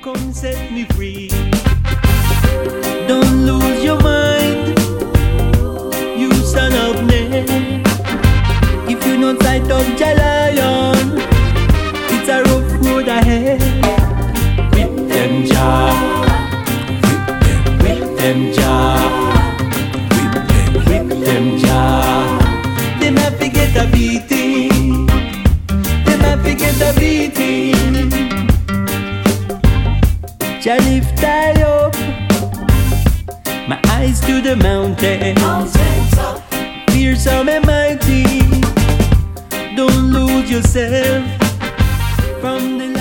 come set me free. Don't lose your mind, you son of man. If you don't sight up Jah Lion, it's a rough road ahead. With them Jah, with them Jah, with them Jah. Them have to get a beating, them have to get a beating. Jah lift I up my eyes to the mountains, fearsome and mighty. Don't lose yourself from the